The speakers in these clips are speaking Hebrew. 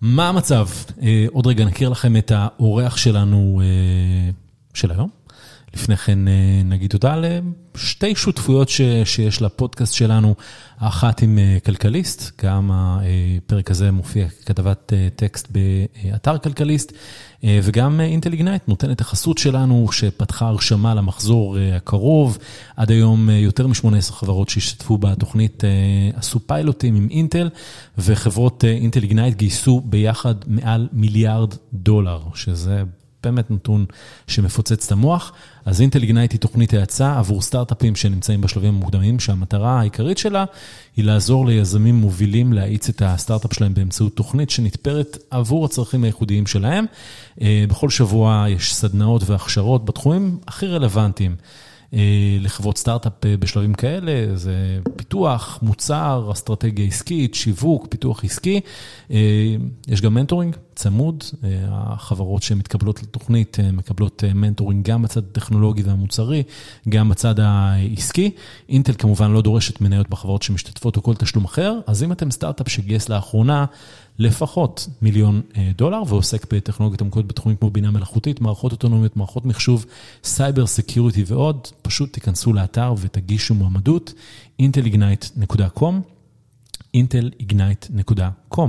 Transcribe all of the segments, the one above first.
מה המצב? עוד רגע נכיר לכם את האורח שלנו של היום. לפני כן נגיד תודה לשתי שותפויות שיש לפודקאסט שלנו, האחת עם כלכליסט, גם הפרק הזה מופיע כתבת טקסט באתר כלכליסט, וגם אינטל איגנייט נותן את החסות שלנו שפתחה הרשמה למחזור הקרוב. עד היום יותר מ-18 חברות שהשתתפו בתוכנית עשו פיילוטים עם אינטל, וחברות אינטל איגנייט גייסו ביחד מעל $1 מיליארד, שזה באמת נתון שמפוצץ את המוח. אז אינטל איגנייט היא תוכנית האצה עבור סטארט-אפים שנמצאים בשלבים המוקדמים, שהמטרה העיקרית שלה היא לעזור ליזמים מובילים להאיץ את הסטארט-אפ שלהם באמצעות תוכנית שנתפרת עבור הצרכים הייחודיים שלהם. בכל שבוע יש סדנאות והכשרות בתחומים הכי רלוונטיים לחברות סטארט-אפ בשלבים כאלה, זה פיתוח, מוצר, אסטרטגיה עסקית, שיווק, פיתוח עסקי. יש גם מנטורינג צמוד, החברות שמתקבלות לתוכנית מקבלות מנטורינג גם בצד הטכנולוגי והמוצרי, גם בצד העסקי. אינטל כמובן לא דורשת מניות בחברות שמשתתפות או כל תשלום אחר, אז אם אתם סטארט-אפ שגייס לאחרונה לפחות $1 מיליון ועוסק בטכנולוגיות עמוקות בתחומים כמו בינה מלאכותית, מערכות אוטונומיות, מערכות מחשוב, סייבר סקיוריטי ועוד, פשוט תיכנסו לאתר ותגישו מועמדות, intelignite.com, intelignite.com.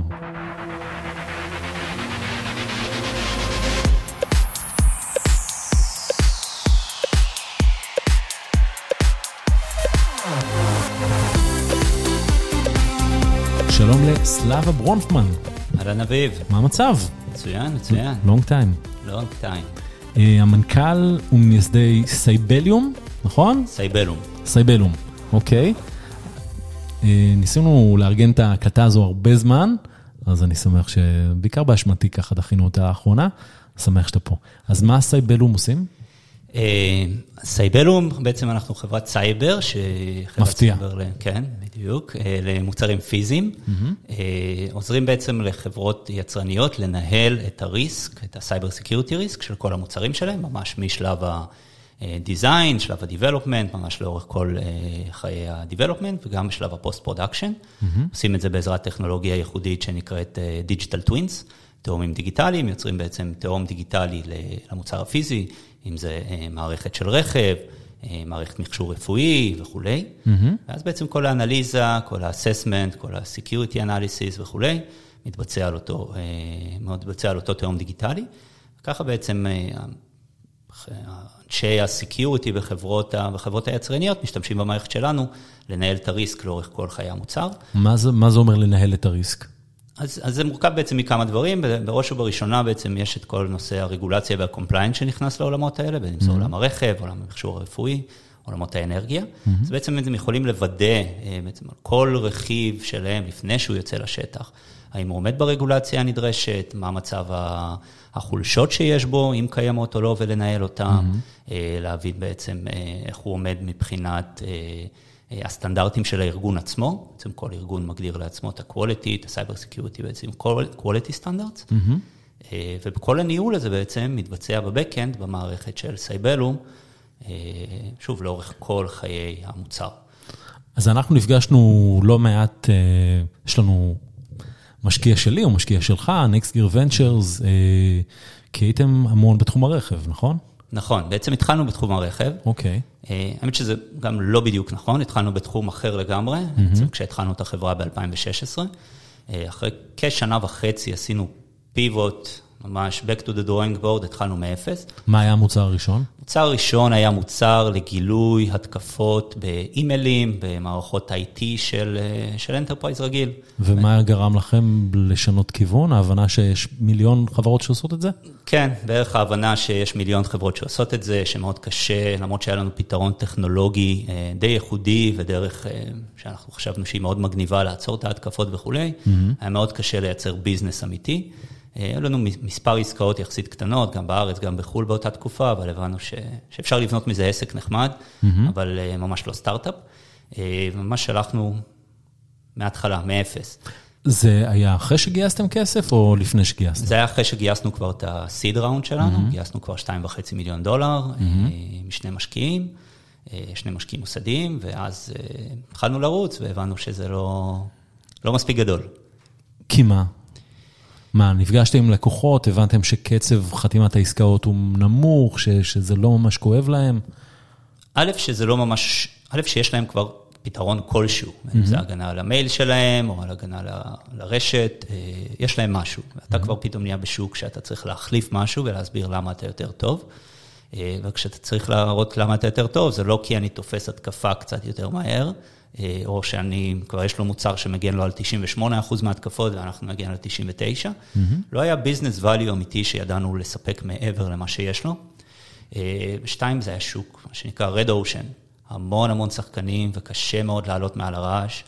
שלום לסלאבה ברונפמן. אהלן אביב. מה המצב? מצוין, מצוין. Long time. Long time. המנכ"ל ומייסדי סייבליום, נכון? סייבלום, אוקיי. ניסינו לארגן את ההקלטה הזו הרבה זמן, אז אני שמח שבעיקר באשמתי ככה דחינו אותה האחרונה, שמח שאתה פה. אז מה סייבלום עושים? סייבלום, בעצם אנחנו חברת סייבר, מפתיע. כן, בדיוק, למוצרים פיזיים, עוזרים בעצם לחברות יצרניות לנהל את הריסק, את הסייבר סקיוריטי ריסק של כל המוצרים שלהם, ממש משלב הדיזיין, שלב הדיבלופמנט, ממש לאורך כל חיי הדיבלופמנט, וגם בשלב הפוסט פרודקשן, עושים את זה בעזרת טכנולוגיה ייחודית שנקראת דיג'יטל טווינס, תאומים דיגיטליים, יוצרים בעצם תאום דיגיטלי למוצר הפיזי, אם זה מערכת של רכב, מערכת מכשור רפואי וכו'. ואז בעצם כל האנליזה, כל האססמנט, כל ה-security analysis וכו', מתבצע על אותו תאום דיגיטלי. וככה בעצם אנשי ה-security בחברות היצרניות משתמשים במערכת שלנו לנהל את הריסק לאורך כל חיי המוצר. מה זה אומר לנהל את הריסק? אז זה מורכב בעצם מכמה דברים, בראש ובראשונה בעצם יש את כל נושא הרגולציה והקומפליינס שנכנס לעולמות האלה, בין אם זה עולם הרכב, עולם המכשור הרפואי, עולמות האנרגיה. אז בעצם הם יכולים לוודא בעצם על כל רכיב שלהם לפני שהוא יוצא לשטח, האם הוא עומד ברגולציה הנדרשת, מה מצב החולשות שיש בו, אם קיימות או לא, ולנהל אותם, להבין בעצם איך הוא עומד מבחינת הסטנדרטים של הארגון עצמו, בעצם כל ארגון מגדיר לעצמו את ה-quality, את ה-cyber security, בעצם quality standards, ובכל הניהול הזה בעצם מתבצע בבקאנד, במערכת של סייבלום, שוב, לאורך כל חיי המוצר. אז אנחנו נפגשנו לא מעט, יש לנו משקיע שלי או משקיע שלך, Next Gear Ventures, כי הייתם המון בתחום הרכב, נכון? נכון, בעצם התחלנו בתחום הרכב. אוקיי. האמת שזה גם לא בדיוק נכון, התחלנו בתחום אחר לגמרי, בעצם כשהתחלנו את החברה ב-2016. אחרי כשנה וחצי עשינו פיבוט, ממש back to the drawing board, התחלנו מאפס. מה היה המוצר הראשון? המוצר הראשון היה מוצר לגילוי התקפות באימיילים, במערכות IT של אנטרפרייז רגיל. ומה גרם לכם לשנות כיוון? ההבנה שיש מיליון חברות שעושות את זה? כן, בערך ההבנה שיש מיליון חברות שעושות את זה, שמאוד קשה, למרות שהיה לנו פתרון טכנולוגי די ייחודי, ודרך שאנחנו חשבנו שהיא מאוד מגניבה לעצור את ההתקפות וכו', היה מאוד קשה לייצר ביזנס אמיתי. היו לנו מספר עסקאות יחסית קטנות, גם בארץ, גם בחול באותה תקופה, אבל הבנו שאפשר לבנות מזה עסק נחמד, אבל ממש לא סטארט-אפ. ממש שלחנו מההתחלה, מאפס. זה היה אחרי שגייסתם כסף או לפני שגייסתם? זה היה אחרי שגייסנו כבר את הסיד ראונד שלנו, גייסנו כבר $2.5 מיליון, משני משקיעים, שני משקיעים מוסדיים, ואז התחלנו לרוץ והבנו שזה לא מספיק גדול. כי מה? מה, נפגשתם עם לקוחות, הבנתם שקצב חתימת העסקאות הוא נמוך, שזה לא ממש כואב להם? שזה לא ממש, שיש להם כבר פתרון כלשהו, אם זה הגנה על המייל שלהם, או על הגנה לרשת, יש להם משהו. אתה כבר פתאום נהיה בשוק שאתה צריך להחליף משהו, ולהסביר למה אתה יותר טוב. וכשאתה צריך להראות למה אתה יותר טוב, זה לא כי אני תופס התקפה קצת יותר מהר, או שאני, כבר יש לו מוצר שמגן לו על 98% מהתקפות, ואנחנו נגן על 99%. לא היה ביזנס ואליו אמיתי שידענו לספק מעבר למה שיש לו. 2, זה היה שוק, מה שנקרא Red Ocean. המון שחקנים, וקשה מאוד לעלות מעל הרעש.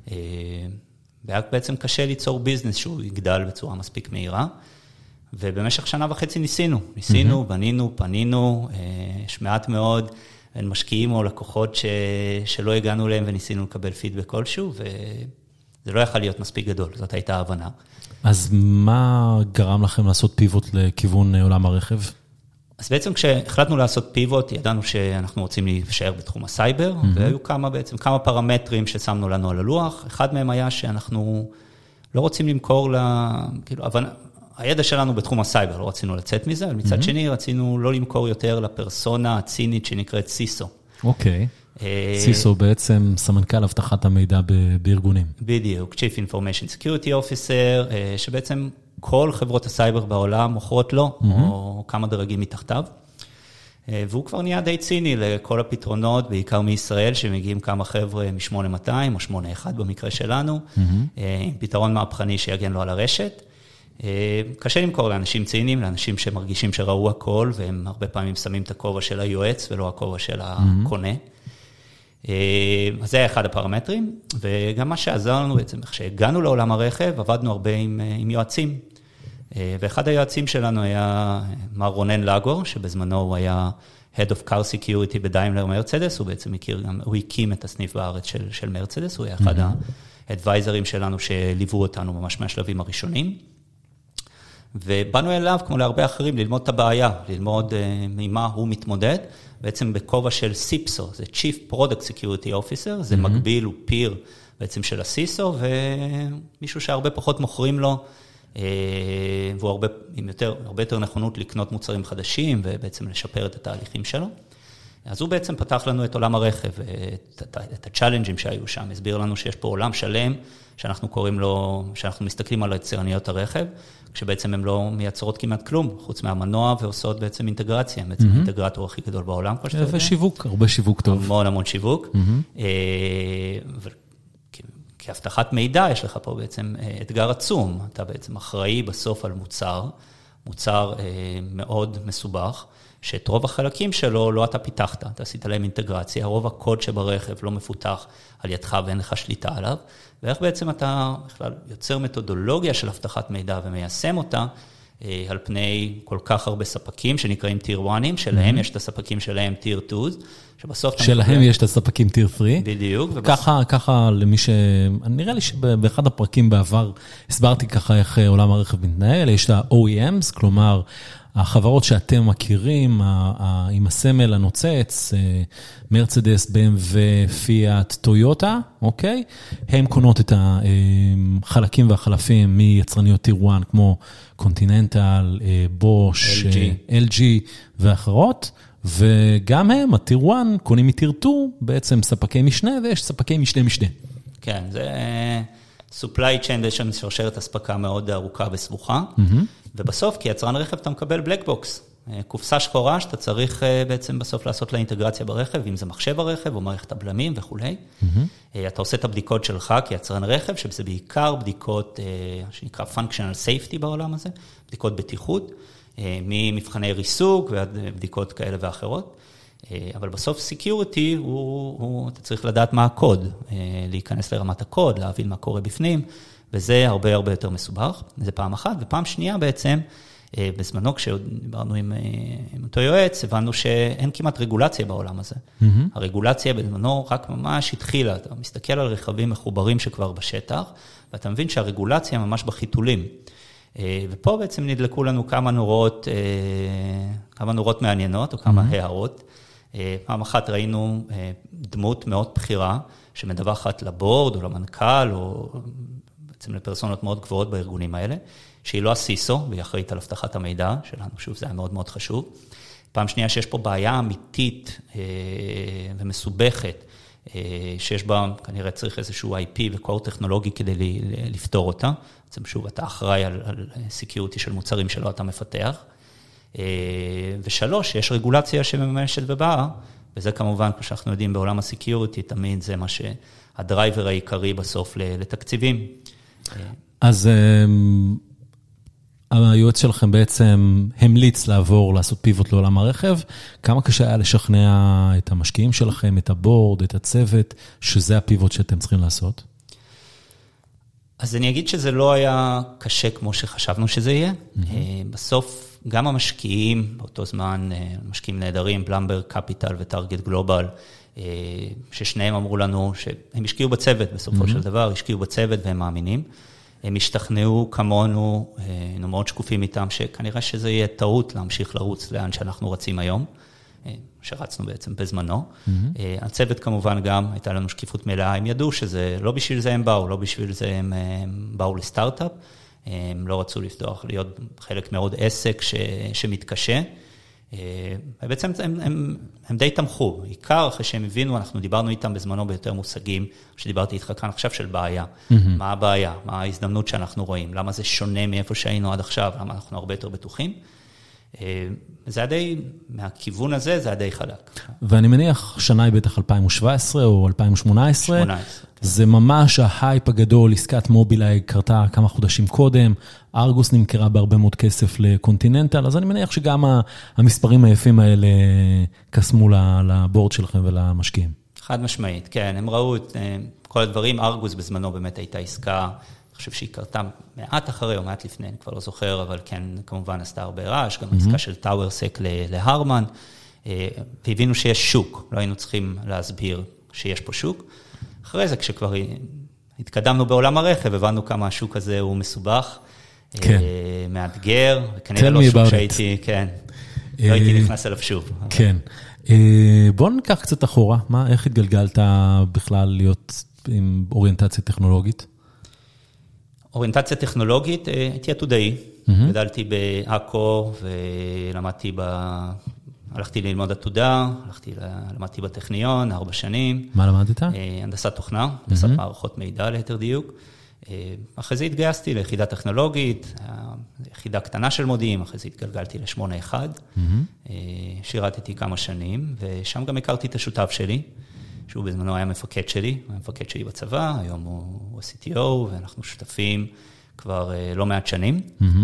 והיה בעצם קשה ליצור ביזנס שהוא יגדל בצורה מספיק מהירה. ובמשך 1.5 ניסינו, בנינו, פנינו, יש מעט מאוד משקיעים או לקוחות שלא הגענו להם וניסינו לקבל פידבק כלשהו, וזה לא יכול להיות מספיק גדול, זאת הייתה ההבנה. אז מה גרם לכם לעשות פיבוט לכיוון עולם הרכב? אז בעצם כשהחלטנו לעשות פיבוט, ידענו שאנחנו רוצים להישאר בתחום הסייבר, והיו כמה פרמטרים ששמנו לנו על הלוח. אחד מהם היה שאנחנו לא רוצים למכור כאילו, הידע שלנו בתחום הסייבר, לא רצינו לצאת מזה, אבל מצד שני רצינו לא למכור יותר לפרסונה הצינית שנקראת סיסו. אוקיי. סיסו בעצם סמנכ"ל אבטחת המידע בארגונים. בדיוק, Chief Information Security Officer, שבעצם כל חברות הסייבר בעולם מוכרות לו, או כמה דרגים מתחתיו. והוא כבר נהיה די ציני לכל הפתרונות, בעיקר מישראל, שמגיעים כמה חבר'ה מ-8200 או 81 במקרה שלנו, עם פתרון מהפכני שיגן לו על הרשת. קשה למכור לאנשים ציניים, לאנשים שמרגישים שראו הכל, והם הרבה פעמים שמים את הכובע של היועץ, ולא הכובע של הקונה. אז זה היה אחד הפרמטרים, וגם מה שעזר לנו בעצם, כשהגענו לעולם הרכב, עבדנו הרבה עם יועצים, ואחד היועצים שלנו היה מר רונן לגור, שבזמנו הוא היה Head of Car Security בדיימלר מרצדס, הוא בעצם הוא הקים את הסניף בארץ של מרצדס, הוא היה אחד האדוויזרים שלנו שליוו אותנו ממש מהשלבים הראשונים, ובאנו אליו, כמו להרבה אחרים, ללמוד את הבעיה, ללמוד ממה הוא מתמודד, בעצם בכובע של סיפסו, זה Chief Product Security Officer, זה מקביל, הוא פיר בעצם של הסיסו, ומישהו שהרבה פחות מוכרים לו, והוא עם הרבה יותר נכונות לקנות מוצרים חדשים, ובעצם לשפר את התהליכים שלו. אז הוא בעצם פתח לנו את עולם הרכב, את הצ'אלנג'ים שהיו שם, הסביר לנו שיש פה עולם שלם, שאנחנו קוראים לו, שאנחנו מסתכלים על יצרניות הרכב, כשבעצם הן לא מייצרות כמעט כלום, חוץ מהמנוע, ועושות בעצם אינטגרציה, בעצם האינטגרטור הכי גדול בעולם. ושיווק, הרבה שיווק טוב. המון שיווק. כהבטחת מידע יש לך פה בעצם אתגר עצום, אתה בעצם אחראי בסוף על מוצר מאוד מסובך, שאת רוב החלקים שלו לא אתה פיתחת, אתה עשית להם אינטגרציה, רוב הקוד שברכב לא מפותח על ידך ואין לך שליטה עליו, ואיך בעצם אתה יוצר מתודולוגיה של הבטחת מידע ומיישם אותה על פני כל כך הרבה ספקים שנקראים טיר 1, שלהם יש את הספקים שלהם טיר 2, שבסוף... שלהם יש את הספקים טיר 3. בדיוק. ככה למי נראה לי שבאחד הפרקים בעבר הסברתי ככה איך עולם הרכב מתנהל, יש את ה-OEMs, כלומר, החברות שאתם מכירים, עם הסמל הנוצץ, מרצדס, BMW, פיאט, טויוטה, אוקיי? הם קונות את החלקים והחלפים מיצרניות טיר 1, כמו קונטיננטל, בוש, LG ואחרות, וגם הם, הטיר 1, קונים מטיר 2, בעצם ספקי משנה, ויש ספקי משנה. כן, זה supply chain, יש שם שרשרת הספקה מאוד ארוכה וסבוכה, ובסוף, כיצרן רכב, אתה מקבל בלק בוקס, קופסה שחורה, שאתה צריך בעצם בסוף לעשות לה אינטגרציה ברכב, אם זה מחשב הרכב או מערכת הבלמים וכו'. אתה עושה את הבדיקות שלך כיצרן רכב, שזה בעיקר בדיקות שנקרא functional safety בעולם הזה, בדיקות בטיחות, ממבחני ריסוק ועד בדיקות כאלה ואחרות. אבל בסוף סקיוריטי, אתה צריך לדעת מה הקוד, להיכנס לרמת הקוד, להבין מה קורה בפנים, וזה הרבה יותר מסובך, זה פעם אחת, ופעם שנייה בעצם, בזמנו כשדיברנו עם אותו יועץ, הבנו שאין כמעט רגולציה בעולם הזה. הרגולציה בזמנו רק ממש התחילה, אתה מסתכל על רכבים מחוברים שכבר בשטח, ואתה מבין שהרגולציה ממש בחיתולים. ופה בעצם נדלקו לנו כמה נורות מעניינות, או כמה הערות. פעם אחת ראינו דמות מאוד בחירה, שמדווחת לבורד או למנכ"ל, או בעצם לפרסונות מאוד גבוהות בארגונים האלה, שהיא לא הסיסו, והיא אחראית על הבטחת המידע שלנו, שוב, זה היה מאוד מאוד חשוב. פעם שנייה שיש פה בעיה אמיתית ומסובכת, שיש בה, כנראה צריך איזשהו IP וקור טכנולוגי כדי לפתור אותה. בעצם שוב, אתה אחראי על סקיוריטי של מוצרים שלא אתה מפתח. ושלוש, יש רגולציה שמממשת ובאה, וזה כמובן, כמו שאנחנו יודעים, בעולם הסקיוריטי, תמיד זה מה שהדרייבר העיקרי בסוף לתקציבים. אז היועץ שלכם בעצם המליץ לעשות פיבוט לעולם הרכב. כמה קשה היה לשכנע את המשקיעים שלכם, את הבורד, את הצוות, שזה הפיבוט שאתם צריכים לעשות? אז אני אגיד שזה לא היה קשה כמו שחשבנו שזה יהיה. בסוף, גם המשקיעים, באותו זמן, משקיעים נהדרים, פלמברג קפיטל וטארגט גלובל, ששניהם אמרו לנו שהם השקיעו בצוות בסופו של דבר, השקיעו בצוות והם מאמינים. הם השתכנעו כמונו, היינו מאוד שקופים איתם, שכנראה שזה יהיה טעות להמשיך לרוץ לאן שאנחנו רצים היום, שרצנו בעצם בזמנו. הצוות כמובן גם, הייתה לנו שקיפות מלאה, הם ידעו שזה, לא בשביל זה הם באו, לא בשביל זה הם באו לסטארט-אפ, הם לא רצו לפתוח, להיות חלק מאוד עסק שמתקשה, ובעצם הם די תמכו, עיקר אחרי שהם הבינו, אנחנו דיברנו איתם בזמנו ביותר מושגים, שדיברתי איתך כאן עכשיו של בעיה, מה הבעיה, מה ההזדמנות שאנחנו רואים, למה זה שונה מאיפה שהיינו עד עכשיו, למה אנחנו הרבה יותר בטוחים, זה די, מהכיוון הזה, זה די חלק. ואני מניח, שנה היא בטח 2017 או 2018, זה ממש ההייפ הגדול, עסקת מובילאיי קרתה כמה חודשים קודם, ארגוס נמכרה בהרבה מאוד כסף לקונטיננטל, אז אני מניח שגם המספרים היפים האלה קסמו לבורד שלכם ולמשקיעים. חד משמעית, כן, הם ראו את כל הדברים, ארגוס בזמנו באמת הייתה עסקה, אני חושב שהיא קרתה מעט אחרי או מעט לפני, אני כבר לא זוכר, אבל כן, כמובן עשתה הרבה רעש, גם העסקה של טאוורסק להרמן, והבינו שיש שוק, לא היינו צריכים להסביר שיש פה שוק. אחרי זה, כשכבר התקדמנו בעולם הרכב, הבנו כמה השוק הזה הוא מסובך, מאתגר, וכנראה לא שוק שהייתי, כן, לא הייתי נכנס אליו שוב. כן. בואו ניקח קצת אחורה, איך התגלגלת בכלל להיות עם אוריינטציה טכנולוגית? אוריינטציה טכנולוגית, הייתי עתודאי, גדלתי בעכו ולמדתי הלכתי ללמוד עתודה, למדתי בטכניון 4 שנים. מה למדת? הנדסת תוכנה, הנדסת מערכות מידע ליתר דיוק. אחרי זה התגייסתי ליחידה טכנולוגית, יחידה קטנה של מודיעין, אחרי זה התגלגלתי ל81, שירתתי כמה שנים, ושם גם הכרתי את השותף שלי, שהוא בזמנו היה מפקד שלי, היה מפקד שלי בצבא, היום הוא ה-CTO, ואנחנו שותפים כבר לא מעט שנים.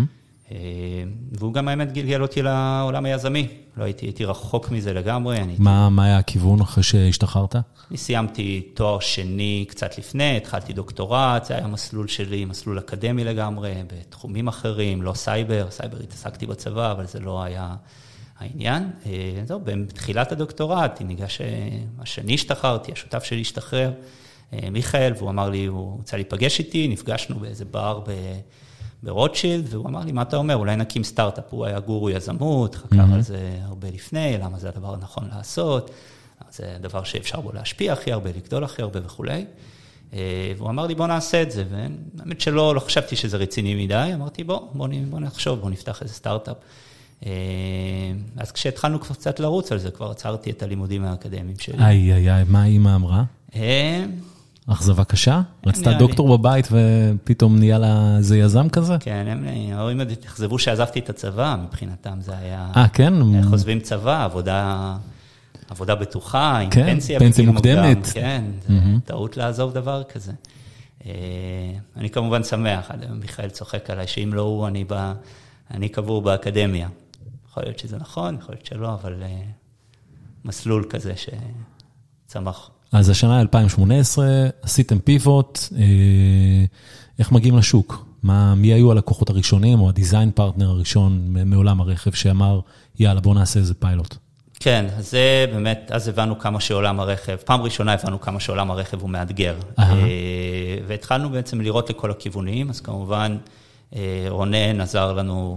והוא גם האמת גלגל אותי לעולם היזמי, לא הייתי רחוק מזה לגמרי. מה היה הכיוון אחרי שהשתחררת? אני סיימתי תואר שני קצת לפני, התחלתי דוקטורט, זה היה מסלול שלי, מסלול אקדמי לגמרי, בתחומים אחרים, לא סייבר התעסקתי בצבא, אבל זה לא היה העניין. זהו, בתחילת הדוקטורט, ניגש, השני השתחררתי, השותף שלי השתחרר, מיכאל, והוא אמר לי, הוא רוצה להיפגש איתי, נפגשנו באיזה בר ברוטשילד, והוא אמר לי, מה אתה אומר? אולי נקים סטארט-אפ, הוא היה גורו יזמות, חקר על זה הרבה לפני, למה זה הדבר הנכון לעשות, זה הדבר שאפשר בו להשפיע הכי הרבה, לגדול הכי הרבה וכולי. והוא אמר לי, בוא נעשה את זה, והאמת שלא חשבתי שזה רציני מדי, אמרתי, בוא נחשוב, בוא נפתח איזה סטארט-אפ. אז כשהתחלנו כבר קצת לרוץ על זה, כבר עצרתי את הלימודים האקדמיים שלי. מה אמא אמרה? אכזבה קשה? רצתה דוקטור בבית ופתאום נהיה לה איזה יזם כזה? כן, ההורים התאכזבו שעזבתי את הצבא, מבחינתם זה היה... כן? חוזבים צבא, עבודה בטוחה, עם פנסיה מוקדמת. כן, טעות לעזוב דבר כזה. אני כמובן שמח, מיכאל צוחק עליי, שאם לא הוא, אני קבור באקדמיה. יכול להיות שזה נכון, יכול להיות שלא, אבל מסלול כזה שצמח. אז השנה 2018, עשיתם פיבוט, איך מגיעים לשוק? מי היו הלקוחות הראשונים, או הדיזיין פרטנר הראשון מעולם הרכב, שאמר, יאללה, בוא נעשה איזה פיילוט? כן, אז זה באמת, אז הבנו כמה שעולם הרכב, פעם ראשונה הבנו כמה שעולם הרכב הוא מאתגר, והתחלנו בעצם לראות לכל הכיוונים, אז כמובן, רונן עזר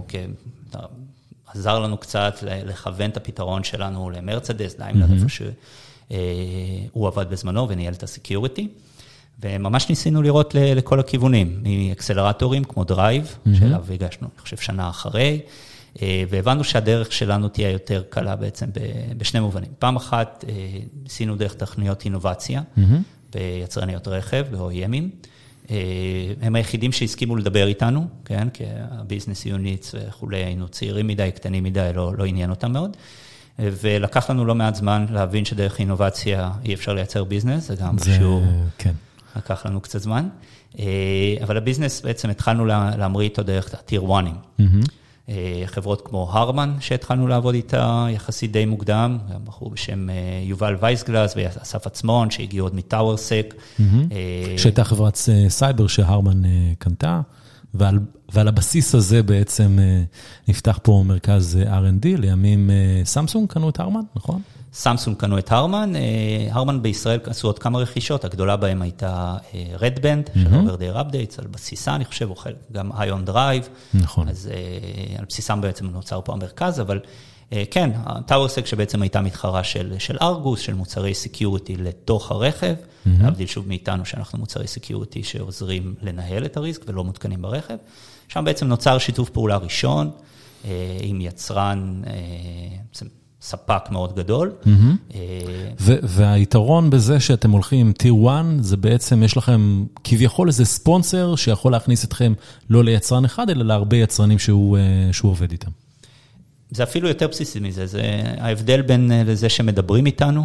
לנו קצת לכוון את הפתרון שלנו למרצדס, דיימלר, איפה שהוא עבד בזמנו וניהל את הסקיוריטי, וממש ניסינו לראות לכל הכיוונים, מאקסלרטורים כמו דרייב, שאליו הגשנו, אני חושב, שנה אחרי, והבנו שהדרך שלנו תהיה יותר קלה בעצם בשני מובנים. פעם אחת, ניסינו דרך תכניות אינובציה, ביצרניות רכב, ב-OEMים, הם היחידים שהסכימו לדבר איתנו, כן, כי הביזנס יוניטס וכולי, היינו צעירים מדי, קטנים מדי, לא עניין אותם מאוד, ולקח לנו לא מעט זמן להבין שדרך אינובציה אי אפשר לייצר ביזנס, זה גם שיעור, כן. לקח לנו קצת זמן, אבל הביזנס בעצם התחלנו להמריא איתו דרך הטיר 1'ים, חברות כמו הרמן שהתחלנו לעבוד איתה יחסית די מוקדם, גם בחור בשם יובל וייסגלס ואסף עצמון שהגיעו עוד מטאוורסק. שהייתה חברת סייבר שהרמן קנתה, ועל הבסיס הזה בעצם נפתח פה מרכז R&D, לימים סמסונג קנו את הרמן, נכון? סמסונג קנו את הרמן, הרמן בישראל עשו עוד כמה רכישות, הגדולה בהם הייתה רדבנד, של אוברדייר אפדייטס, על בסיסה, אני חושב, גם איון דרייב, נכון. אז על בסיסם בעצם נוצר פה המרכז, אבל כן, טאוורסק שבעצם הייתה מתחרה של ארגוס, של מוצרי סקיוריטי לתוך הרכב, להבדיל שוב מאיתנו שאנחנו מוצרי סקיוריטי שעוזרים לנהל את הריסק ולא מותקנים ברכב, שם בעצם נוצר שיתוף פעולה ראשון, עם יצרן, ספק מאוד גדול. והיתרון בזה שאתם הולכים עם טיר 1, זה בעצם יש לכם כביכול איזה ספונסר שיכול להכניס אתכם לא ליצרן אחד, אלא להרבה יצרנים שהוא עובד איתם. זה אפילו יותר בסיסי מזה, זה ההבדל בין לזה שמדברים איתנו,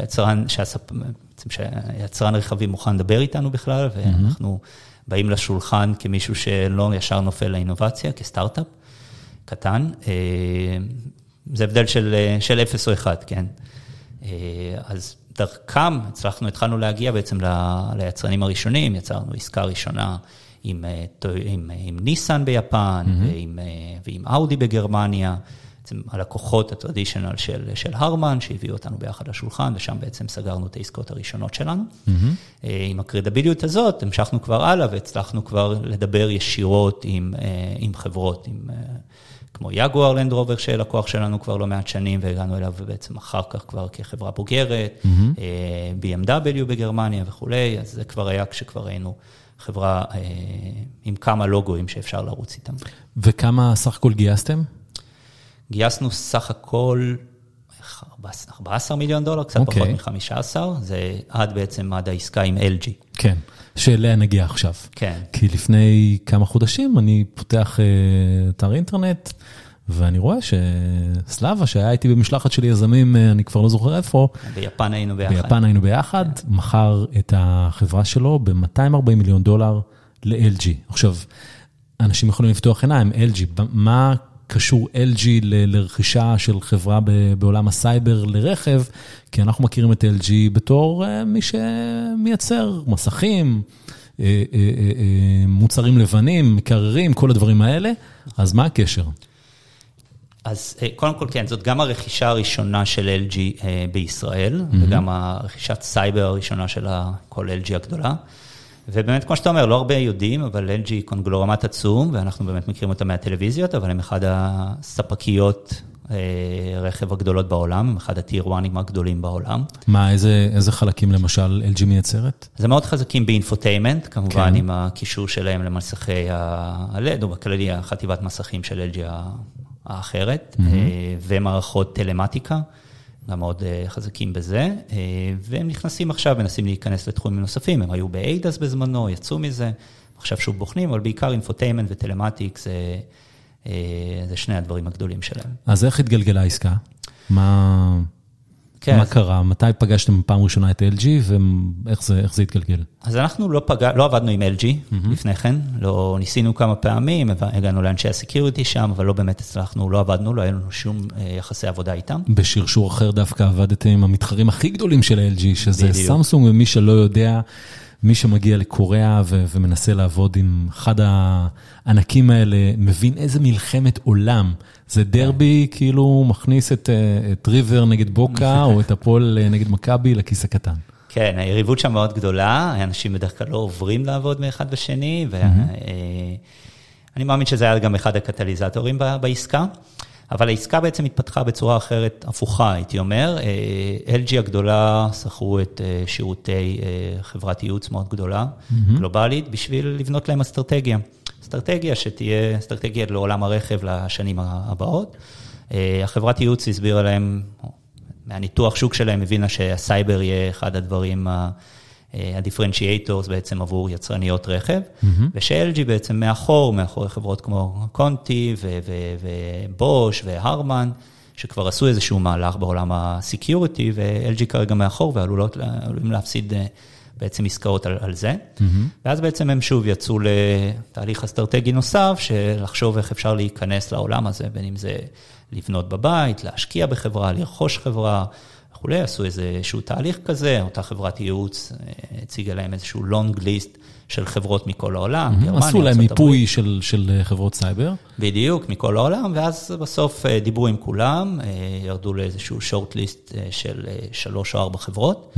שהיצרן רכבים מוכן לדבר איתנו בכלל, ואנחנו באים לשולחן כמישהו שלא ישר נופל לאינובציה, כסטארט-אפ קטן, זה הבדל של 0 או 1, כן. אז דרכם התחלנו להגיע בעצם ליצרנים הראשונים, יצרנו עסקה ראשונה עם ניסן ביפן, ועם אאודי בגרמניה, בעצם הלקוחות הטרדישנל של הרמן, שהביאו אותנו ביחד לשולחן, ושם בעצם סגרנו את העסקות הראשונות שלנו. עם הקרדיביליות הזאת, המשכנו כבר הלאה, והצלחנו כבר לדבר ישירות עם חברות, כמו יגואר לנד רובר, שלקוח שלנו כבר לא מעט שנים, והגענו אליו בעצם אחר כך כבר כחברה בוגרת, BMW בגרמניה וכולי, אז זה כבר היה כשכבר היינו חברה עם כמה לוגויים שאפשר לרוץ איתם. וכמה סך הכל גייסתם? גייסנו סך הכל $14 מיליון, קצת פחות מ-15, זה עד העסקה עם LG. כן, שאליה נגיע עכשיו. כן. כי לפני כמה חודשים אני פותח אתר אינטרנט, ואני רואה שסלאבה, שהיה איתי במשלחת של יזמים, אני כבר לא זוכר איפה. ביפן היינו ביחד. מכר את החברה שלו ב$240 מיליון ל-LG. עכשיו, אנשים יכולים לפתוח עיניים, LG, מה קשור LG לרכישה של חברה בעולם הסייבר לרכב, כי אנחנו מכירים את LG בתור מי שמייצר מסכים, מוצרים לבנים, מקררים, כל הדברים האלה, אז מה הקשר? אז קודם כל כן, זאת גם הרכישה הראשונה של LG בישראל, וגם הרכישת סייבר הראשונה של כל LG הגדולה, ובאמת, כמו שאתה אומר, לא הרבה יודעים, אבל LG היא קונגלורמת עצום, ואנחנו באמת מכירים אותה מהטלוויזיות, אבל הם אחד הספקיות רכב הגדולות בעולם, הם אחד הטיר 1'ים הגדולים בעולם. מה, איזה חלקים למשל LG מייצרת? זה מאוד חזקים באינפוטיימנט, כמובן עם הקישור שלהם למסכי ה-LED, או בכללי החטיבת מסכים של LG האחרת, ומערכות טלמטיקה, גם מאוד חזקים בזה, והם נכנסים עכשיו, מנסים להיכנס לתחומים נוספים, הם היו ב-ADAS בזמנו, יצאו מזה, עכשיו שוב בוחנים, אבל בעיקר אינפוטיימנט וטלמטיק, זה שני הדברים הגדולים שלהם. אז איך התגלגלה העסקה? מה קרה? מתי פגשתם פעם ראשונה את LG, ואיך זה התגלגל? אז אנחנו לא עבדנו עם LG לפני כן, לא ניסינו כמה פעמים, הגענו לאנשי הסקיוריטי שם, אבל לא באמת הצלחנו, לא עבדנו, לא היה לנו שום יחסי עבודה איתם. בשרשור אחר דווקא עבדתם עם המתחרים הכי גדולים של LG, שזה סמסונג, ומי שלא יודע, מי שמגיע לקוריאה ומנסה לעבוד עם אחד הענקים האלה, מבין איזה מלחמת עולם. זה דרבי, כאילו מכניס את ריבר נגד בוקה, או את הפועל נגד מכבי לכיס הקטן. כן, היריבות שם מאוד גדולה, אנשים בדרך כלל לא עוברים לעבוד מאחד בשני, ואני מאמין שזה היה גם אחד הקטליזטורים בעסקה. אבל העסקה בעצם התפתחה בצורה אחרת, הפוכה, הייתי אומר. LG הגדולה שכרו את שירותי חברת ייעוץ מאוד גדולה, גלובלית, בשביל לבנות להם אסטרטגיה. אסטרטגיה שתהיה אסטרטגיה לעולם הרכב לשנים הבאות. החברת ייעוץ הסבירה להם, מהניתוח שוק שלהם הבינה שהסייבר יהיה אחד הדברים הדיפרנציאטורס בעצם עבור יצרניות רכב, ושLG בעצם מאחורי חברות כמו קונטי ובוש והרמן, שכבר עשו איזשהו מהלך בעולם הסקיוריטי, ו-LG כרגע מאחור ועלולים להפסיד בעצם עסקאות על זה. ואז בעצם הם שוב יצאו לתהליך אסטרטגי נוסף, שלחשוב איך אפשר להיכנס לעולם הזה, בין אם זה לבנות בבית, להשקיע בחברה, לרכוש חברה, וכולי, עשו איזשהו תהליך כזה, אותה חברת ייעוץ הציגה להם איזשהו long list של חברות מכל העולם. עשו להם מיפוי של חברות סייבר. בדיוק, מכל העולם, ואז בסוף דיברו עם כולם, ירדו לאיזשהו short list של 3 או 4 חברות.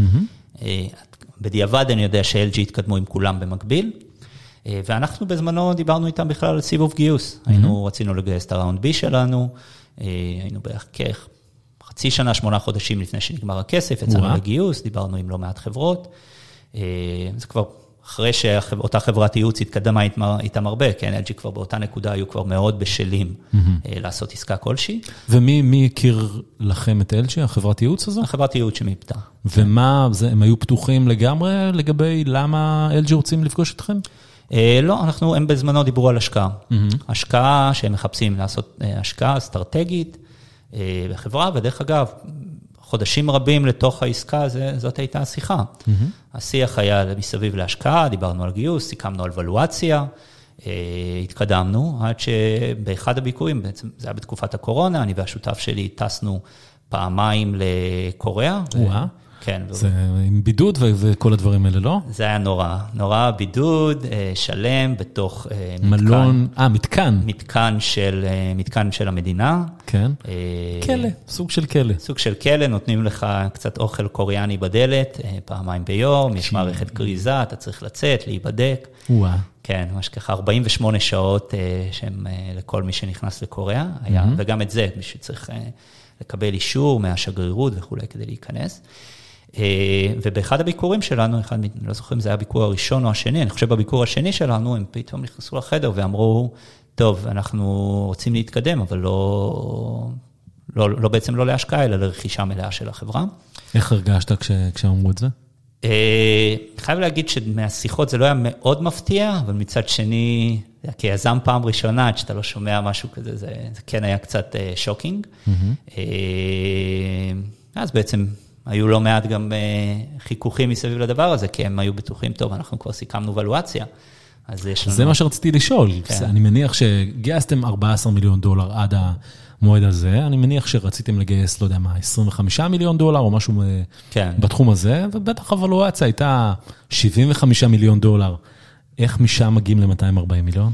בדיעבד אני יודע ש-LG התקדמו עם כולם במקביל, ואנחנו בזמנו דיברנו איתם בכלל על סיבוב גיוס. רצינו לגייס את הראונד B שלנו, היינו בערך חצי שנה, 8 חודשים לפני שנגמר הכסף, יצאנו לגיוס, דיברנו עם לא מעט חברות, זה כבר אחרי שאותה חברת ייעוץ התקדמה איתם הרבה, כן, LG כבר באותה נקודה היו כבר מאוד בשלים לעשות עסקה כלשהי. ומי הכיר לכם את LG, החברת ייעוץ הזו? החברת ייעוץ שמיפתה. ומה, הם היו פתוחים לגמרי לגבי למה LG רוצים לפגוש אתכם? לא, הם בזמנו דיברו על השקעה. השקעה שהם מחפשים לעשות השקעה אסטרטגית בחברה, ודרך אגב, חודשים רבים לתוך העסקה, זאת הייתה השיחה. השיח היה מסביב להשקעה, דיברנו על גיוס, סיכמנו על ולואציה, התקדמנו, עד שבאחד הביקורים, בעצם זה היה בתקופת הקורונה, אני והשותף שלי טסנו פעמיים לקוריאה. כן. זה עם בידוד וכל הדברים האלה, לא? זה היה נורא בידוד, שלם, בתוך מלון, מתקן. מתקן של המדינה. כן. כלא, סוג של כלא. סוג של כלא, נותנים לך קצת אוכל קוריאני בדלת, פעמיים ביום, יש מערכת קריזה, אתה צריך לצאת, להיבדק. כן, ממש ככה 48 שעות שהם לכל מי שנכנס לקוריאה, וגם את זה, בשביל צריך לקבל אישור מהשגרירות וכו' כדי להיכנס. ובאחד הביקורים שלנו, לא זוכר אם זה היה הביקור הראשון או השני, אני חושב בביקור השני שלנו, הם פתאום נכנסו לחדר ואמרו, טוב, אנחנו רוצים להתקדם, אבל לא בעצם לא להשקעה, אלא לרכישה מלאה של החברה. איך הרגשת כשאמרו את זה? חייב להגיד שמהשיחות זה לא היה מאוד מפתיע, אבל מצד שני, כיזם פעם ראשונה, עד שאתה לא שומע משהו כזה, זה כן היה קצת שוקינג. אז בעצם היו לא מעט גם חיכוכים מסביב לדבר הזה, כי הם היו בטוחים, טוב, אנחנו כבר סיכמנו ולואציה. זה מה שרציתי לשאול. אני מניח שגייסתם $14 מיליון עד המועד הזה, אני מניח שרציתם לגייס, לא יודע מה, $25 מיליון או משהו בתחום הזה, ובטח הוולואציה הייתה $75 מיליון. איך משם מגיעים ל-240 מיליון?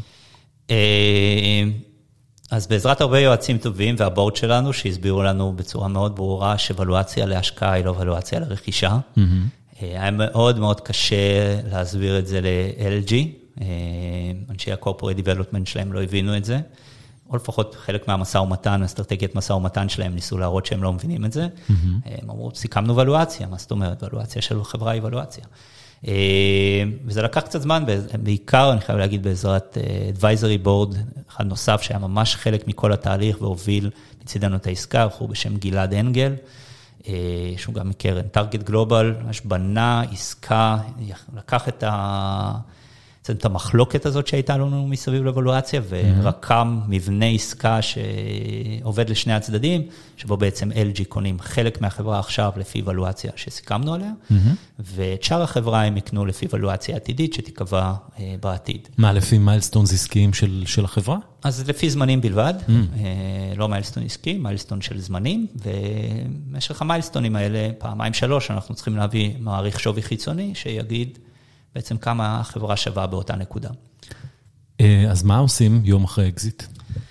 אז בעזרת הרבה יועצים טובים והבורד שלנו, שהסבירו לנו בצורה מאוד ברורה, שוולואציה להשקעה היא לא וולואציה לרכישה. היה מאוד מאוד קשה להסביר את זה ל-LG. אנשי ה-corporate development שלהם לא הבינו את זה, או לפחות חלק מהמשא ומתן, אסטרטגיית משא ומתן שלהם, ניסו להראות שהם לא מבינים את זה. הם אמרו, סיכמנו וולואציה, מה זאת אומרת? וולואציה של חברה היא וולואציה. וזה לקח קצת זמן, בעיקר, אני חייב להגיד, בעזרת advisory board, אחד נוסף שהיה ממש חלק מכל התהליך, והוביל מצידנו את העסקה, הוא בשם גלעד אנגל, שהוא גם מקרן טארגט גלובל, ממש בנה עסקה, לקח את המחלוקת הזאת שהייתה לנו מסביב לוולואציה, ורקם מבנה עסקה שעובד לשני הצדדים, שבו בעצם LG קונים חלק מהחברה עכשיו לפי וולואציה שסיכמנו עליה, ואת שאר החברה הם יקנו לפי וולואציה עתידית שתיקבע בעתיד. מה, לפי מיילסטונס עסקיים של החברה? אז לפי זמנים בלבד, לא מיילסטון עסקי, מיילסטון של זמנים, ובמשך המיילסטונים האלה, 2-3, אנחנו צריכים להביא מעריך שווי חיצוני שיגיד בעצם כמה החברה שווה באותה נקודה. אז מה עושים יום אחרי אקזיט?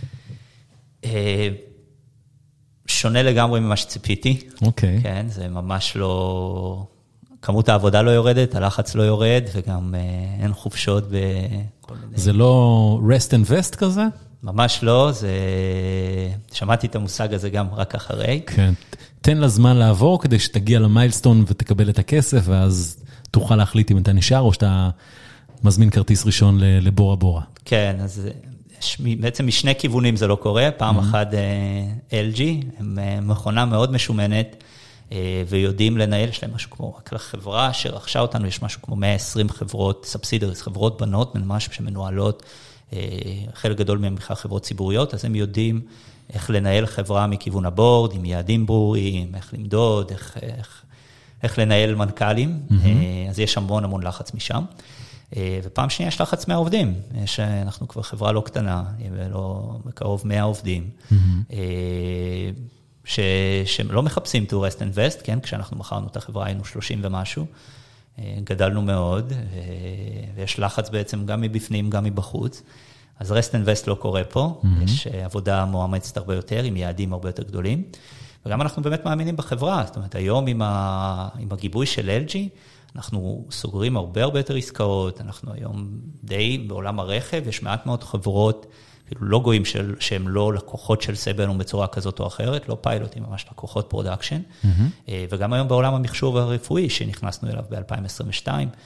שונה לגמרי ממה שציפיתי. אוקיי. כן, זה ממש לא, כמות העבודה לא יורדת, הלחץ לא יורד, וגם אין חופשות בכל מיני. זה לא rest and vest כזה? ממש לא, שמעתי את המושג הזה גם רק אחרי. כן, תן לה זמן לעבור כדי שתגיע למיילסטון ותקבל את הכסף, ואז תוכל להחליט אם אתה נשאר, או שאתה מזמין כרטיס ראשון לבורה בורה. כן, אז בעצם משני כיוונים זה לא קורה, פעם אחת LG, הם מכונה מאוד משומנת, ויודעים לנהל, יש להם משהו כמו, רק לחברה שרכשה אותנו, יש משהו כמו 120 חברות, סאבסידריס, חברות בנות, ממש שמנוהלות, חלק גדול מהם בכלל חברות ציבוריות, אז הם יודעים איך לנהל חברה מכיוון הבורד, עם יעדים ברורים, איך למדוד, איך לנהל מנכ"לים, אז יש המון לחץ משם. ופעם שנייה יש לחץ מהעובדים, אנחנו כבר חברה לא קטנה, ולא בקרוב 100 עובדים, שלא מחפשים to rest and vest, כן? כשאנחנו מכרנו את החברה היינו 30 ומשהו, גדלנו מאוד, ויש לחץ בעצם גם מבפנים, גם מבחוץ, אז rest and vest לא קורה פה, יש עבודה מואמצת הרבה יותר, עם יעדים הרבה יותר גדולים, וגם אנחנו באמת מאמינים בחברה, זאת אומרת, היום עם הגיבוי של LG, אנחנו סוגרים הרבה יותר עסקאות, אנחנו היום די בעולם הרכב, יש מעט מאוד חברות, כאילו לוגויים שהם לא לקוחות של סבלנו בצורה כזאת או אחרת, לא פיילוטים, ממש לקוחות פרודקשן, וגם היום בעולם המחשוב הרפואי שנכנסנו אליו ב-2022,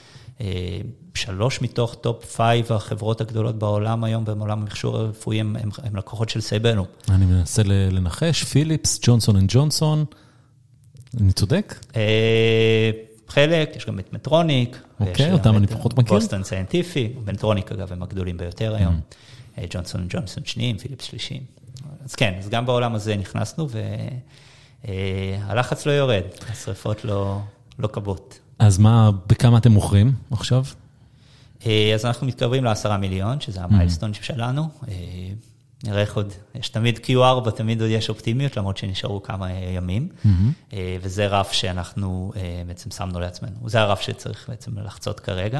3 מתוך טופ 5 החברות הגדולות בעולם היום, בעולם המחשוב הרפואי, הם לקוחות של סבלנו. אני מנסה לנחש, פיליפס, ג'ונסון אנד ג'ונסון, אני צודק? חלק, יש גם את מטרוניק. אוקיי, אותם אני פחות מכיר. בוסטון סיינטיפי, מטרוניק אגב הם הגדולים ביותר היום. ג'ונסון וג'ונסון שניים, פיליפס שלישיים. אז כן, אז גם בעולם הזה נכנסנו, והלחץ לא יורד, השריפות לא קבות. אז בכמה אתם מוכרים עכשיו? אז אנחנו מתקרבים ל10 מיליון, שזה המיילסטון שלנו. נראה איך עוד, יש תמיד Q4, תמיד עוד יש אופטימיות, למרות שנשארו כמה ימים, וזה רף שאנחנו בעצם שמנו לעצמנו. זה הרף שצריך בעצם לחצות כרגע.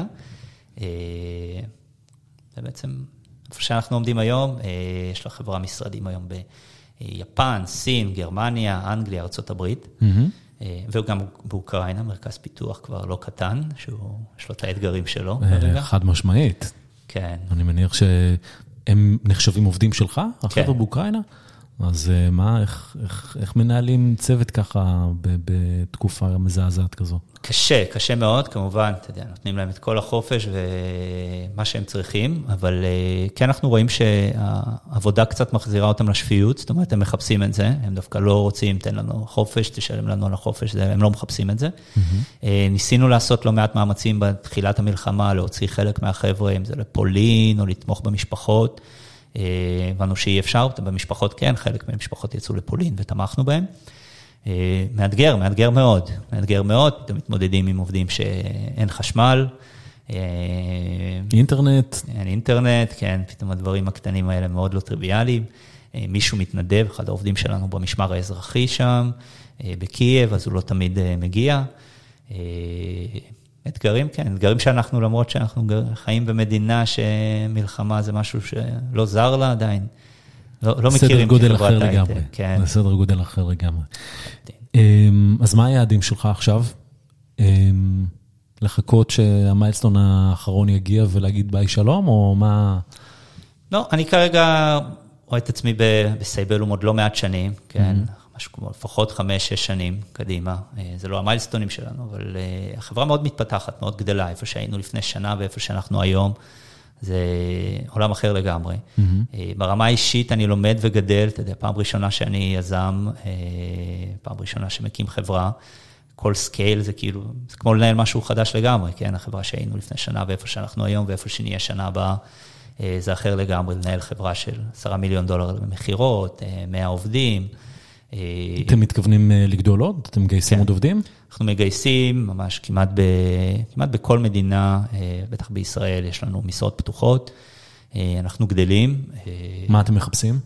ובעצם, איפה שאנחנו עומדים היום, יש לחברה משרדים היום ביפן, סין, גרמניה, אנגליה, ארצות הברית, וגם באוקראינה, מרכז פיתוח כבר לא קטן, שיש לו את האתגרים שלו. חד משמעית. כן. אני מניח הם נחשבים עובדים שלך, החבר'ה באוקראינה? אז מה, איך מנהלים צוות ככה בתקופה מזעזעת כזו? קשה מאוד, כמובן, אתה יודע, נותנים להם את כל החופש ומה שהם צריכים, אבל כן אנחנו רואים שהעבודה קצת מחזירה אותם לשפיות, זאת אומרת, הם מחפשים את זה, הם דווקא לא רוצים, תן לנו חופש, תשלם לנו על החופש, הם לא מחפשים את זה. ניסינו לעשות לא מעט מאמצים בתחילת המלחמה, להוציא חלק מהחבר'ה, אם זה לפולין או לתמוך במשפחות, הבנו שאי אפשר, במשפחות כן, חלק מהמשפחות יצאו לפולין ותמכנו בהם. מאתגר מאוד, פתאום מתמודדים עם עובדים שאין חשמל. אינטרנט. אין אינטרנט, כן, פתאום הדברים הקטנים האלה מאוד לא טריוויאליים. מישהו מתנדב, אחד העובדים שלנו במשמר האזרחי שם, בקייב, אז הוא לא תמיד מגיע. אתגרים, כן, אתגרים שאנחנו, למרות שאנחנו חיים במדינה שמלחמה זה משהו שלא זר לה עדיין. לא מכירים כחברת הייטק. כן. זה סדר גודל אחר לגמרי. אז מה היעדים שלך עכשיו? לחכות שהמיילסטון האחרון יגיע ולהגיד ביי שלום, או מה? לא, אני כרגע רואה את עצמי בסייבלום עוד לא מעט שנים, כן, משהו כמו לפחות 5-6 שנים קדימה. זה לא המיילסטונים שלנו, אבל החברה מאוד מתפתחת, מאוד גדלה, איפה שהיינו לפני שנה ואיפה שאנחנו היום. זה עולם אחר לגמרי. ברמה האישית אני לומד וגדל, אתה יודע, פעם ראשונה שאני יזם, פעם ראשונה שמקים חברה, כל סקייל זה כאילו, זה כמו לנהל משהו חדש לגמרי, כן? החברה שהיינו לפני שנה ואיפה שאנחנו היום ואיפה שנהיה שנה הבאה, זה אחר לגמרי, לנהל חברה של $10 מיליון במחירות, 100 עובדים. אתם מתכוונים לגדול עוד? אתם מגייסים עוד עובדים? אנחנו מגייסים ממש כמעט בכל מדינה, בטח בישראל יש לנו משרות פתוחות, אנחנו גדלים. מה אתם מחפשים?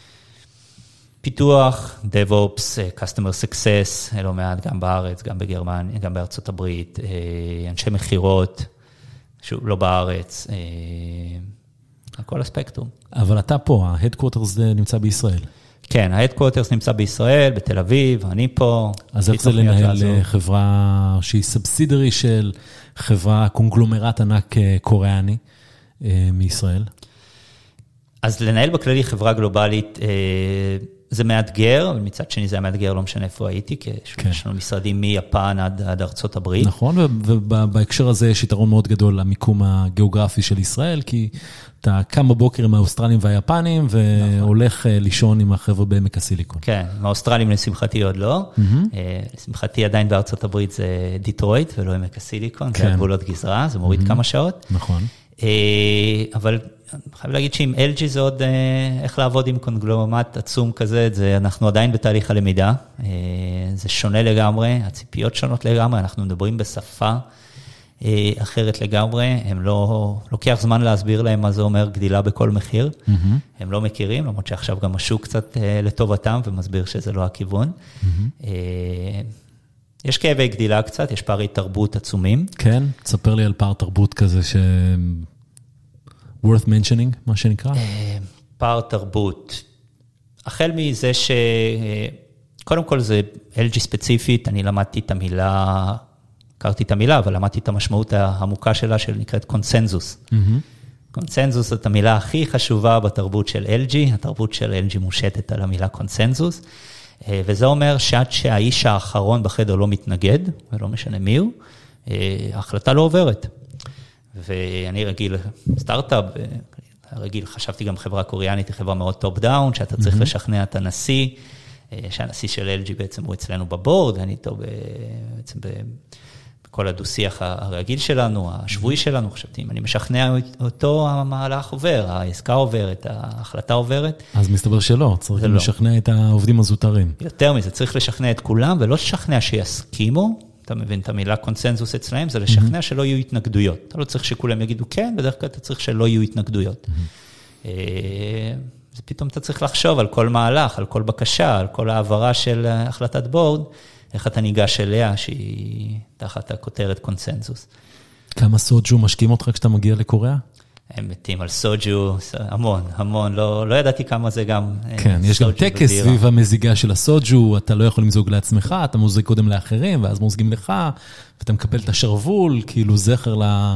פיתוח, DevOps, Customer Success, לא מעט, גם בארץ, גם בגרמניה, גם בארצות הברית, אנשי מחירות, שוב, לא בארץ, על כל הספקטרום. אבל אתה פה, ה-Headquarters נמצא בישראל. כן, ה-Headquarters נמצא בישראל, בתל אביב, אני פה. אז איך זה לנהל חברה שהיא סאבסידרי של חברה קונגלומרט ענק קוריאני מישראל? אז לנהל בכללי חברה גלובלית, זה מאתגר, אבל מצד שני זה היה מאתגר, לא משנה איפה הייתי, כי יש לנו משרדים מיפן עד ארצות הברית. נכון, ובהקשר הזה יש יתרון מאוד גדול למיקום הגיאוגרפי של ישראל, כי אתה קם בבוקר עם האוסטרלים והיפנים, והולך לישון עם החבר'ה בעמק הסיליקון. כן, עם האוסטרלים לשמחתי עוד לא. לשמחתי עדיין בארצות הברית זה דיטרויט, ולא עמק הסיליקון, זה גבולות גזרה, זה מוריד כמה שעות. נכון. אבל אני חייב להגיד שעם LG זה עוד איך לעבוד עם קונגלומט עצום כזה, אנחנו עדיין בתהליך הלמידה, זה שונה לגמרי, הציפיות שונות לגמרי, אנחנו מדברים בשפה אחרת לגמרי, הם לא, לוקח זמן להסביר להם מה זה אומר גדילה בכל מחיר, הם לא מכירים, למרות שעכשיו גם השוק קצת לטובתם ומסביר שזה לא הכיוון. יש כאבי גדילה קצת, יש פערי תרבות עצומים. כן, תספר לי על פער תרבות כזה ש... worth mentioning, מה שנקרא? פער תרבות. החל מזה קודם כל זה LG ספציפית, אני למדתי את המילה, הכרתי את המילה, אבל למדתי את המשמעות העמוקה שלה, שנקראת קונסנזוס. קונסנזוס זאת המילה הכי חשובה בתרבות של LG, התרבות של LG מושתת על המילה קונסנזוס, וזה אומר שעד שהאיש האחרון בחדר לא מתנגד, ולא משנה מי הוא, ההחלטה לא עוברת. ואני רגיל סטארט-אפ, רגיל, חשבתי גם חברה קוריאנית, היא חברה מאוד טופ דאון, שאתה צריך לשכנע את הנשיא, שהנשיא של LG בעצם הוא אצלנו בבורד, ואני איתו בעצם בכל הדו-שיח הרגיל שלנו, השבועי שלנו, חשבתי, אם אני משכנע אותו, המהלך עובר, העסקה עוברת, ההחלטה עוברת. אז מסתבר שלא, צריך לשכנע את העובדים הזוטרים. יותר מזה, צריך לשכנע את כולם, ולא לשכנע שיסכימו, אתה מבין את המילה קונסנזוס אצלהם, זה לשכנע שלא יהיו התנגדויות. אתה לא צריך שכולם יגידו כן, בדרך כלל אתה צריך שלא יהיו התנגדויות. אז פתאום אתה צריך לחשוב על כל מהלך, על כל בקשה, על כל העברה של החלטת בורד, איך אתה ניגש אליה שהיא תחת הכותרת קונסנזוס. כמה סוג'ו משקיעים אותך כשאתה מגיע לקוריאה? הם מתים על סוג'ו, המון, לא ידעתי כמה זה גם כן, יש גם טקס סביב המזיגה של הסוג'ו, אתה לא יכול למזוג לעצמך, אתה מוזג קודם לאחרים, ואז מוזגים לך, ואתה מקפל את השרוול, כאילו זכר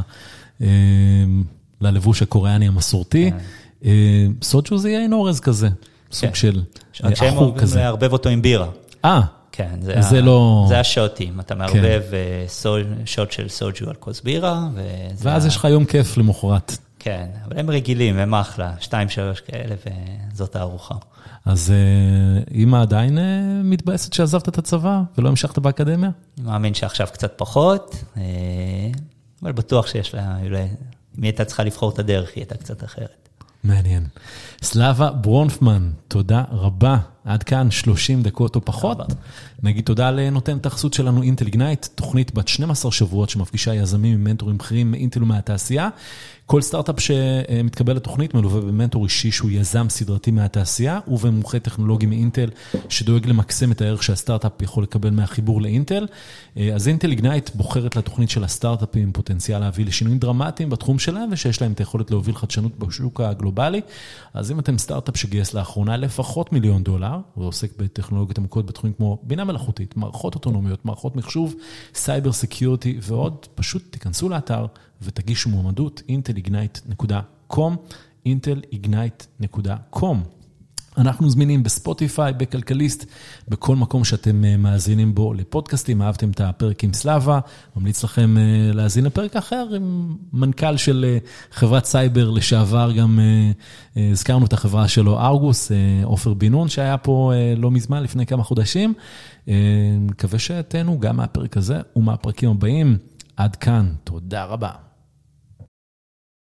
ללבוש הקוריאני המסורתי. סוג'ו זה יין אורז כזה, סוג של אחור כזה. שהם אוהבים להרבב אותו עם בירה. כן, זה השוטים, אתה מערבב שוט של סוג'ו על כוס בירה. ואז יש לך יום כיף למחרת. כן, אבל הם רגילים, הם אחלה, 2-3 כאלה, וזאת הארוחה. אז אמא עדיין מתבאסת שעזבת את הצבא, ולא המשכת באקדמיה? אני מאמין שעכשיו קצת פחות, אבל בטוח שיש לה, אם היא הייתה צריכה לבחור את הדרך, היא הייתה קצת אחרת. מעניין. סלאבה ברונפמן, תודה רבה. עד כאן 30 דקות או פחות. נגיד תודה לנותן החסות שלנו אינטל איגנייט, תוכנית בת 12 שבועות שמפגישה יזמים עם מנטורים בכירים מאינטל ומהתעשייה. כל סטארט-אפ שמתקבל לתוכנית מלווה במנטור אישי שהוא יזם סדרתי מהתעשייה, ובמומחה טכנולוגי מאינטל שדואג למקסם את הערך שהסטארט-אפ יכול לקבל מהחיבור לאינטל. אז אינטל איגנייט בוחרת לתוכנית של הסטארט-אפים עם פוטנציאל להביא לשינויים דרמטיים בתחום שלהם, ושיש להם את היכולת להוביל חדשנות בשוק הגלובלי. אז אם אתם סטארט-אפ שגייס לאחרונה לפחות $1,000,000, ועוסק בטכנולוגיות עמוקות בתחומים כמו בינה מלאכותית, מערכות אוטונומיות, מערכות מחשוב, סייבר סקיוריטי ועוד, פשוט תיכנסו לאתר ותגישו מועמדות, intelignite.com, intelignite.com. אנחנו זמינים בספוטיפיי, בכלכליסט, בכל מקום שאתם מאזינים בו לפודקאסטים. אהבתם את הפרק עם סלאבה, ממליץ לכם להאזין לפרק אחר עם מנכ"ל של חברת סייבר לשעבר, גם הזכרנו את החברה שלו ארגוס, עופר בינון, שהיה פה לא מזמן, לפני כמה חודשים. מקווה שתהנו גם מהפרק הזה ומהפרקים הבאים. עד כאן, תודה רבה.